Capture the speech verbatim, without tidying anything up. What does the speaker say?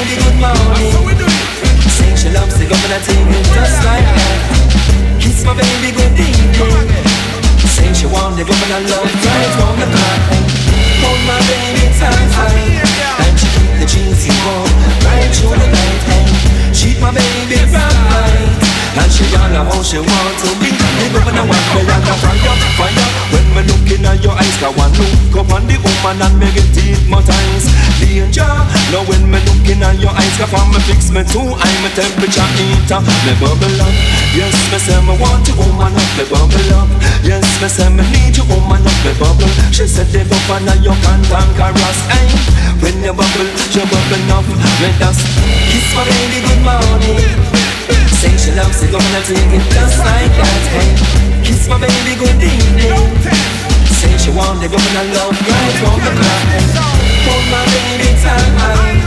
baby good morning. Say she loves the governor take it just like that. Kiss my baby good evening. Say she want the governor love right round the clock. Hold my baby tight, and she keep the jeans in warm right through the night. Sheet my baby right, and she all know how she want to be. The governor want me like a fire, fire. When me looking at your eyes, got one look up on the woman and me get it more times. Danger, now when me looking at your eyes, got me fix me too high, my temperature heater, me bubble up. Yes, me say me want you, woman up, me bubble up. Yes, me say me need you, woman up, me bubble. She said the governor you can't conquer us, eh? When you bubble, you bubble up. Me just kiss my baby good morning. Say she loves it, gonna take it just like that, hey. Kiss my baby good evening. Say she want the governor love right from the clock, hey. Hold my baby tight.